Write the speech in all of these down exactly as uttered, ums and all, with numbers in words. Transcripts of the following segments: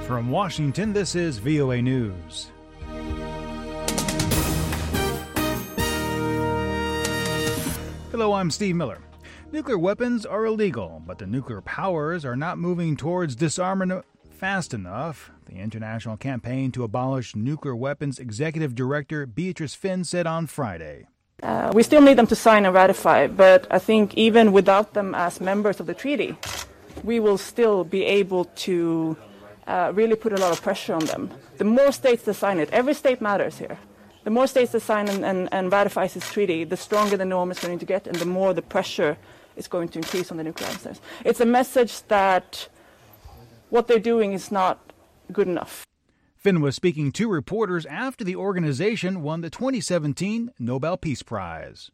From Washington, this is V O A News. Hello, I'm Steve Miller. Nuclear weapons are illegal, but the nuclear powers are not moving towards disarmament fast enough. The International Campaign to Abolish Nuclear Weapons Executive Director Beatrice Finn said on Friday. Uh, we still need them to sign and ratify, but I think even without them as members of the treaty, we will still be able to uh, really put a lot of pressure on them. The more states that sign it, every state matters here. The more states that sign and, and, and ratifies this treaty, the stronger the norm is going to get and the more the pressure is going to increase on the nuclear arms. It's a message that what they're doing is not good enough. Finn was speaking to reporters after the organization won the twenty seventeen Nobel Peace Prize.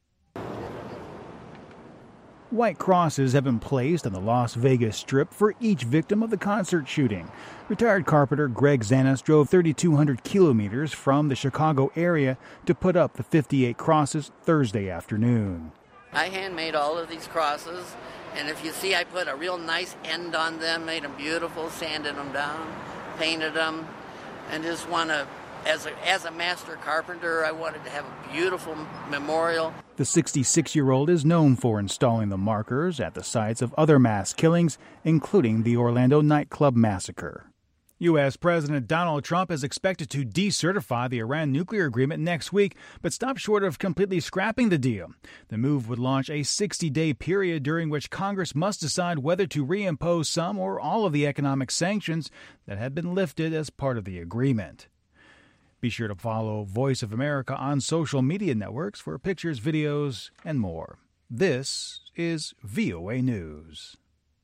White crosses have been placed on the Las Vegas Strip for each victim of the concert shooting. Retired carpenter Greg Zanis drove three thousand two hundred kilometers from the Chicago area to put up the fifty-eight crosses Thursday afternoon. I handmade all of these crosses, and if you see, I put a real nice end on them, made them beautiful, sanded them down, painted them, and just want to, as a, as a master carpenter, I wanted to have a beautiful memorial. The sixty-six-year-old is known for installing the markers at the sites of other mass killings, including the Orlando nightclub massacre. U S. President Donald Trump is expected to decertify the Iran nuclear agreement next week, but stopped short of completely scrapping the deal. The move would launch a sixty-day period during which Congress must decide whether to reimpose some or all of the economic sanctions that had been lifted as part of the agreement. Be sure to follow Voice of America on social media networks for pictures, videos, and more. This is V O A News.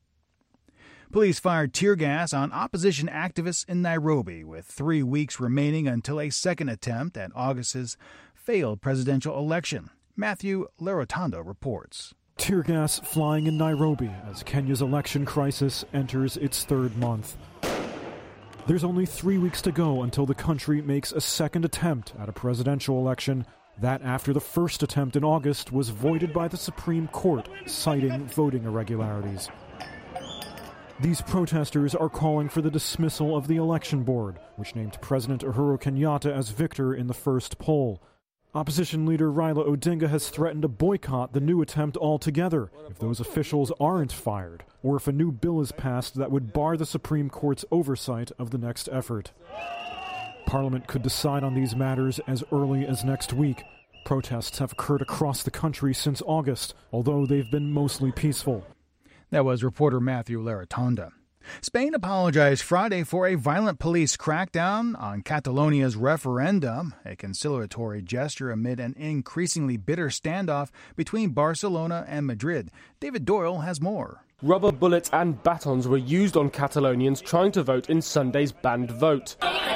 Police fired tear gas on opposition activists in Nairobi, with three weeks remaining until a second attempt at August's failed presidential election. Matthew Larotondo reports. Tear gas flying in Nairobi as Kenya's election crisis enters its third month. There's only three weeks to go until the country makes a second attempt at a presidential election. That after the first attempt in August was voided by the Supreme Court, citing voting irregularities. These protesters are calling for the dismissal of the election board, which named President Uhuru Kenyatta as victor in the first poll. Opposition leader Raila Odinga has threatened to boycott the new attempt altogether if those officials aren't fired, or if a new bill is passed that would bar the Supreme Court's oversight of the next effort. Parliament could decide on these matters as early as next week. Protests have occurred across the country since August, although they've been mostly peaceful. That was reporter Matthew Larotonda. Spain apologized Friday for a violent police crackdown on Catalonia's referendum, a conciliatory gesture amid an increasingly bitter standoff between Barcelona and Madrid. David Doyle has more. Rubber bullets and batons were used on Catalonians trying to vote in Sunday's banned vote.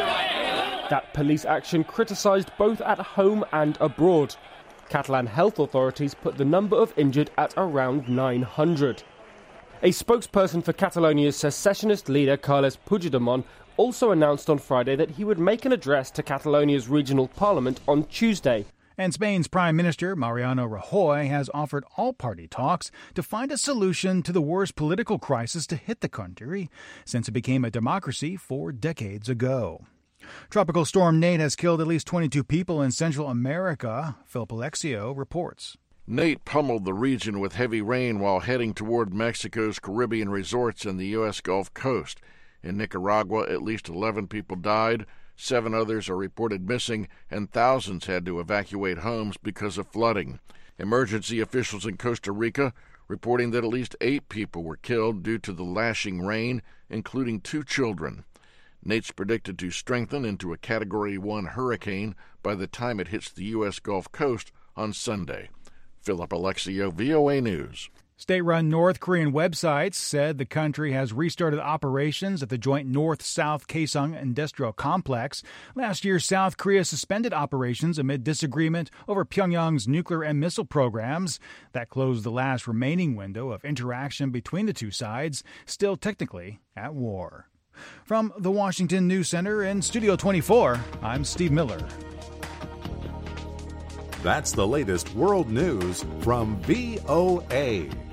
That police action criticised both at home and abroad. Catalan health authorities put the number of injured at around nine hundred. A spokesperson for Catalonia's secessionist leader Carles Puigdemont also announced on Friday that he would make an address to Catalonia's regional parliament on Tuesday. And Spain's Prime Minister Mariano Rajoy has offered all-party talks to find a solution to the worst political crisis to hit the country since it became a democracy four decades ago. Tropical Storm Nate has killed at least twenty-two people in Central America. Philip Alexio reports. Nate pummeled the region with heavy rain while heading toward Mexico's Caribbean resorts in the U S Gulf Coast. In Nicaragua, at least eleven people died, seven others are reported missing, and thousands had to evacuate homes because of flooding. Emergency officials in Costa Rica reporting that at least eight people were killed due to the lashing rain, including two children. Nate's predicted to strengthen into a Category one hurricane by the time it hits the U S Gulf Coast on Sunday. Philip Alexio, V O A News. State-run North Korean websites said the country has restarted operations at the joint North-South Kaesong Industrial Complex. Last year, South Korea suspended operations amid disagreement over Pyongyang's nuclear and missile programs. That closed the last remaining window of interaction between the two sides, still technically at war. From the Washington News Center in Studio twenty-four, I'm Steve Miller. That's the latest world news from V O A.